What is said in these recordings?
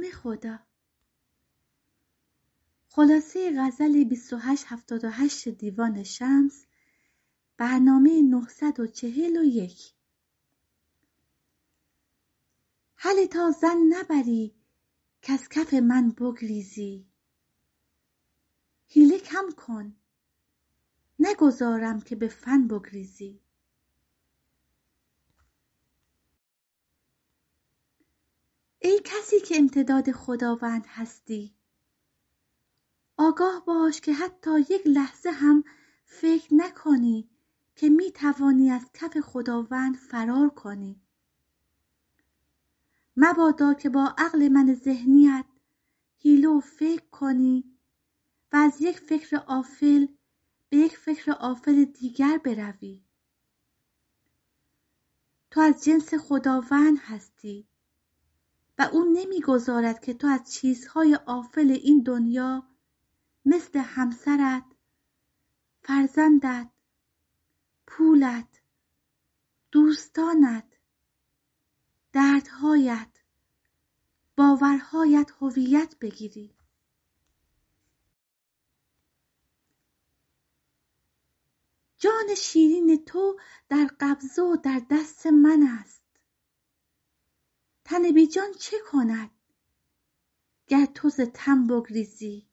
نام خدا. خلاصه غزل 2878 دیوان شمس، برنامه 941. هله تا ظن نبری کز کف من بگریزی، حیله کم کن نگذارم که به فن بگریزی. ای کسی که امتداد خداوند هستی، آگاه باش که حتی یک لحظه هم فکر نکنی که می توانی از کف خداوند فرار کنی. مبادا که با عقل من ذهنیت حیله و فکر کنی و از یک فکر غافل به یک فکر غافل دیگر بروی. تو از جنس خداوند هستی و او نمیگذارد که تو از چیزهای غافل این دنیا مثل همسرت، فرزندت، پولت، دوستانت، دردهایت، باورهایت هویت بگیری. جان شیرین تو در قبضه و در دست من است. تن بی جان چه کند گر تو ز تن بگریزی؟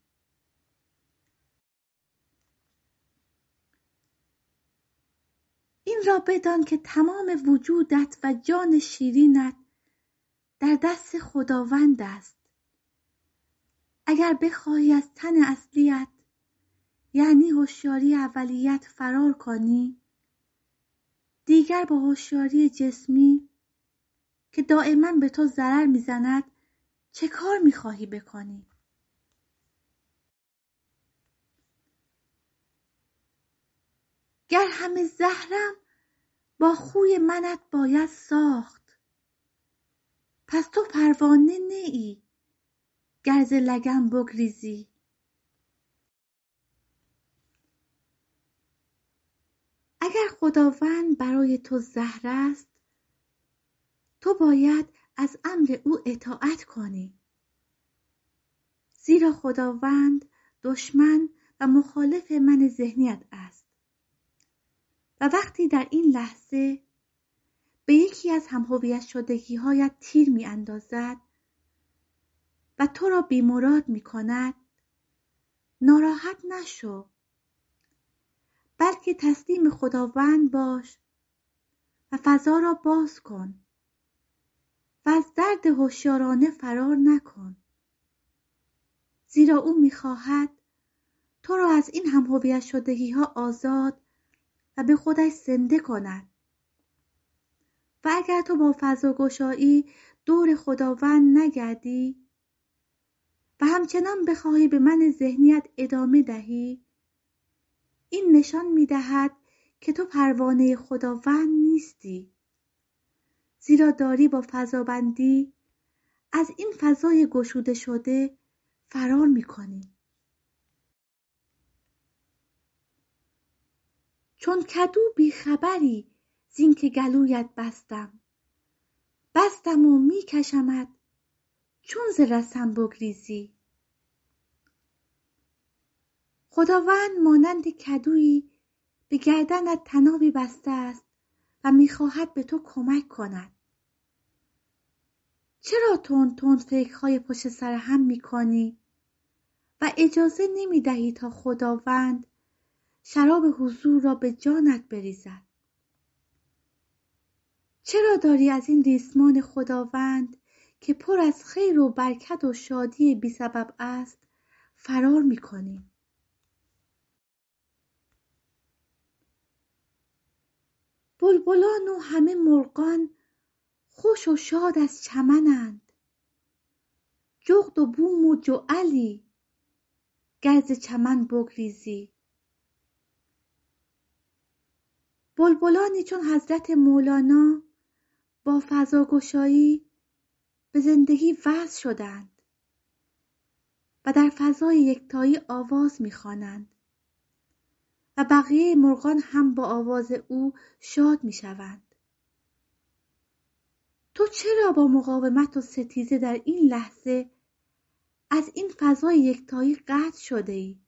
این را بدان که تمام وجودت و جان شیرینت در دست خداوند است. اگر بخواهی از تن اصلیت یعنی هوشیاری اولیت فرار کنی، دیگر با هوشیاری جسمی که دائما به تو ضرر میزند چه کار میخواهی بکنی؟ گر همه زهرم با خوی منت باید ساخت، پس تو پروانه نه ای گر ز لگن بگریزی. اگر خداوند برای تو زهر است، تو باید از امر او اطاعت کنی، زیرا خداوند دشمن و مخالف من ذهنیت است و وقتی در این لحظه به یکی از هم‌هویت شدگی‌هایت تیر می‌اندازد و تو را بی‌مراد می‌کند، ناراحت نشو، بلکه تسلیم خداوند باش و فضا را باز کن و از درد هوشیارانه فرار نکن، زیرا او می‌خواهد تو را از این هم‌هویت شدگی‌ها آزاد و به خودش زنده کند. و اگر تو با فضاگشایی دور خداوند نگردی و همچنان بخواهی به من ذهنیت ادامه دهی، این نشان می‌دهد که تو پروانه خداوند نیستی، زیرا داری با فضابندی از این فضای گشوده شده فرار می‌کنی. چون کدو بیخبری زین که گلویت بستم و میکشمت چون ز رسن بگریزی. خداوند مانند کدویی به گردنت طنابی بسته است و میخواهد به تو کمک کند. چرا تند فکرهای پشت سر هم میکنی و اجازه نمیدهی تا خداوند شراب حضور را به جانت بریزد؟ چرا داری از این ریسمان خداوند که پر از خیر و برکت و شادی بی سبب است فرار میکنی؟ بلبلان و همه مرغان خوش و شاد از چمنند، جغد و بوم و جعلی گر ز چمن بگریزی. بلبلانی چون حضرت مولانا با فضاگشایی به زندگی وصل شدند و در فضای یکتایی آواز می‌خوانند و بقیه مرغان هم با آواز او شاد می‌شوند. تو چرا با مقاومت و ستیزه در این لحظه از این فضای یکتایی قطع شده ای؟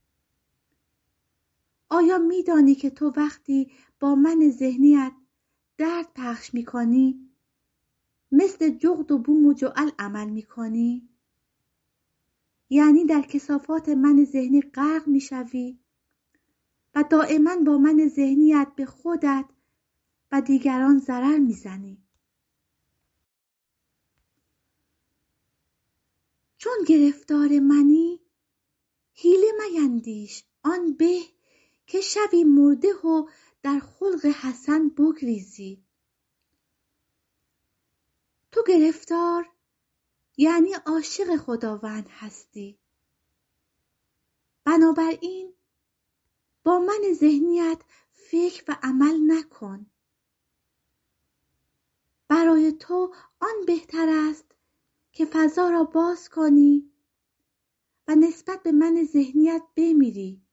آیا میدانی که تو وقتی با من ذهنیت درد پخش میکنی مثل جغد و بوم و جعل عمل میکنی؟ یعنی در کثافات من ذهنی غرق میشوی و دائما با من ذهنیت به خودت و دیگران ضرر میزنی. چون گرفتار منی حیله میندیش، آن به که شوی مرده و در خلق حسن بگریزی. تو گرفتار یعنی عاشق خداوند هستی. بنابراین با من ذهنیت فکر و عمل نکن. برای تو آن بهتر است که فضا را باز کنی و نسبت به من ذهنیت بمیری.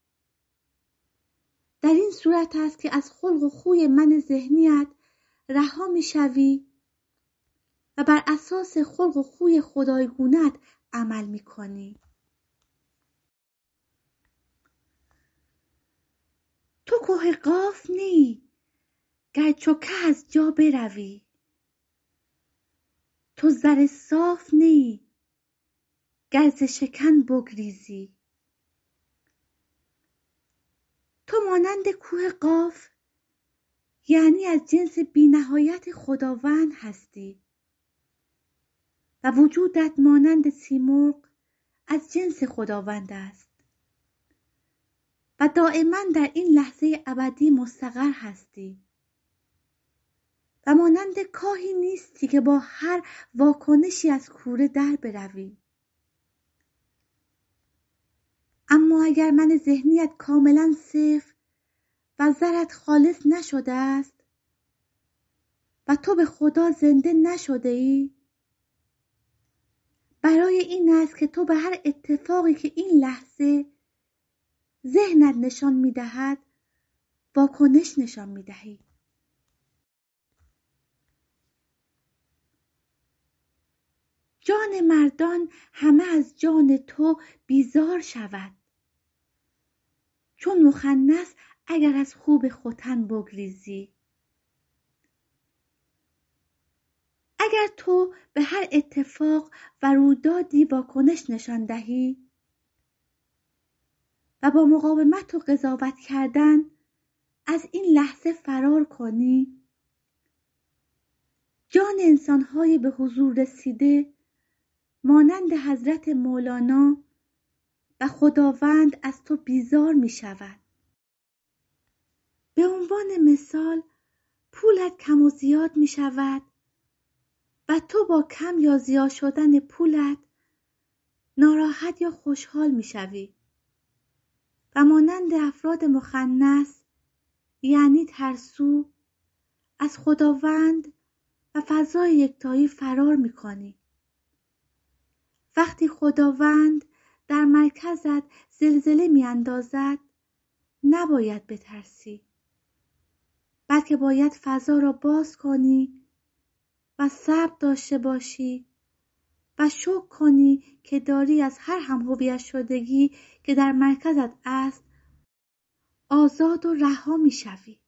در این صورت است که از خلق و خوی من ذهنیت رها میشوی و بر اساس خلق و خوی خدایگونت عمل میکنی. تو کوه قاف نی گر چو که از جا بروی. تو زر صاف نی گر ز شکن بگریزی. تو مانند کوه قاف یعنی از جنس بی‌نهایت خداوند هستی و وجودت مانند سیمرغ از جنس خداوند است و دائما در این لحظه ابدی مستقر هستی و مانند کاهی نیستی که با هر واکنشی از کوره در بروی. اما اگر من ذهنیت کاملا صفر و زرت خالص نشده است و تو به خدا زنده نشده ای، برای این است که تو به هر اتفاقی که این لحظه ذهنت نشان می‌دهد واکنش نشان می‌دهی. جان مردان همه از جان تو بیزار شود، چون مخنث اگر از خوب ختن بگریزی. اگر تو به هر اتفاق و رویدادی واکنش نشان دهی و با مقاومت و قضاوت کردن از این لحظه فرار کنی، جان انسان‌های به حضور رسیده مانند حضرت مولانا و خداوند از تو بیزار می شود. به عنوان مثال پولت کم و زیاد می شود و تو با کم یا زیاد شدن پولت ناراحت یا خوشحال می شوی و مانند افراد مخنث یعنی ترسو از خداوند و فضای یکتایی فرار می کنی. وقتی خداوند در مرکزت زلزله می اندازد نباید بترسی، بلکه باید فضا را باز کنی و صبر داشته باشی و شکر کنی که داری از هر هم‌هویت شدگی که در مرکزت است آزاد و رها می شوی.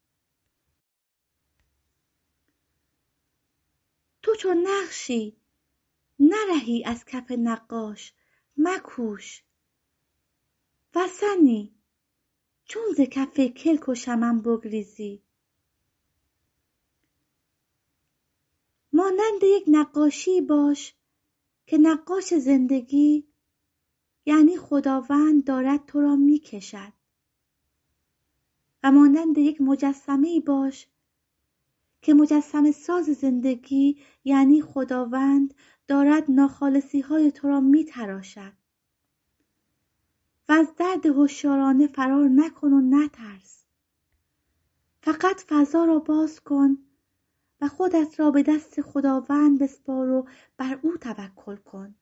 تو چون نقشی نرهی از کف نقاش مکوش، وثنی چون ز کف کلک و شمن بگریزی. مانند یک نقاشی باش که نقاش زندگی یعنی خداوند دارد تو را می کشد و مانند یک مجسمه‌ای باش که مجسمه ساز زندگی یعنی خداوند دارد ناخالصی‌های تو را می تراشد و از درد هوشیارانه فرار نکن و نترس. فقط فضا را باز کن و خودت را به دست خداوند بسپار و بر او توکل کن.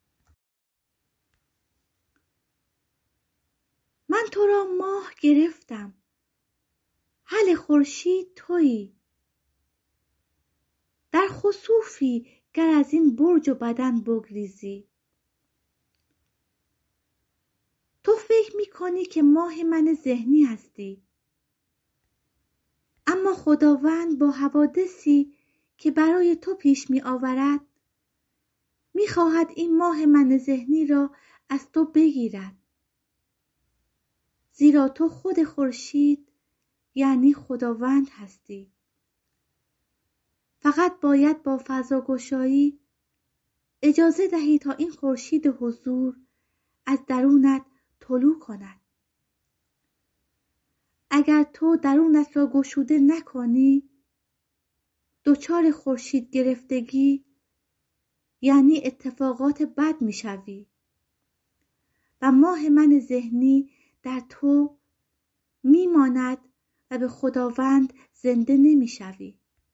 من تو را ماه گرفتم، هل خورشید تویی. در خسوفی گر از این برج و بدن بگریزی. فکر می‌کنی که ماه من ذهنی هستی. اما خداوند با حوادثی که برای تو پیش می‌آورد می‌خواهد این ماه من ذهنی را از تو بگیرد. زیرا تو خود خورشید یعنی خداوند هستی. فقط باید با فضاگشایی اجازه دهی تا این خورشید حضور از درونت طلوع کند. اگر تو درونت را گشوده نکنی، دچار خورشید گرفتگی یعنی اتفاقات بد میشوی و ماه من ذهنی در تو میماند و به خداوند زنده نمیشوی.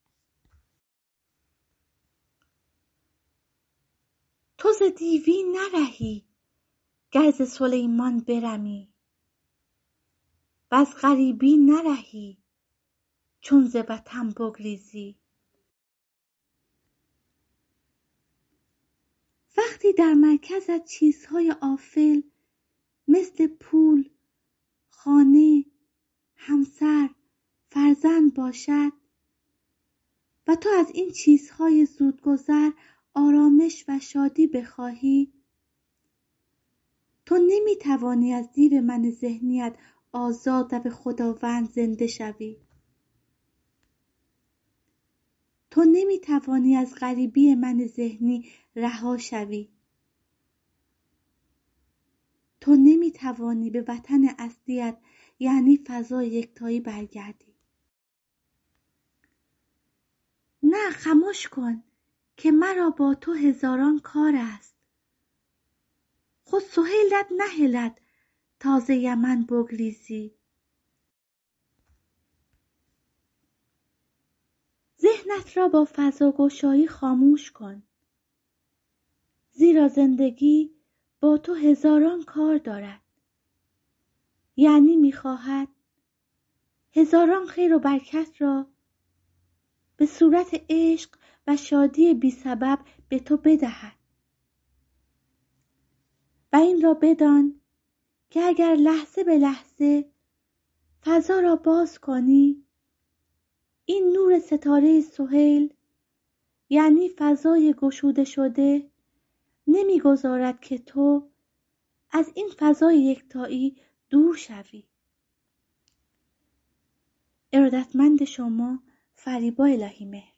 تو ز دیوی نرهی گر ز سلیمان برمی، وز غریبی نرهی چون ز وطن بگریزی. وقتی در مرکزت چیزهای آفل مثل پول، خانه، همسر، فرزند باشد و تو از این چیزهای زودگذر آرامش و شادی بخواهی، تو نمیتوانی از دیو من ذهنیت آزاد و به خداوند زنده شوی. تو نمیتوانی از غریبی من ذهنی رها شوی. تو نمیتوانی به وطن اصلیت یعنی فضای یکتایی برگردی. نه، خاموش کن که مرا با تو هزاران کار است. خود سهیلت نهلد تا ز یمن بگریزی. ذهنت را با فضاگشایی خاموش کن، زیرا زندگی با تو هزاران کار دارد. یعنی می‌خواهد هزاران خیر و برکت را به صورت عشق و شادی بی سبب به تو بدهد. و این را بدان که اگر لحظه به لحظه فضا را باز کنی، این نور ستاره سهیل یعنی فضای گشوده شده نمیگذارد که تو از این فضای یکتایی دور شوی. ارادتمند شما، فریبا الهی مهر.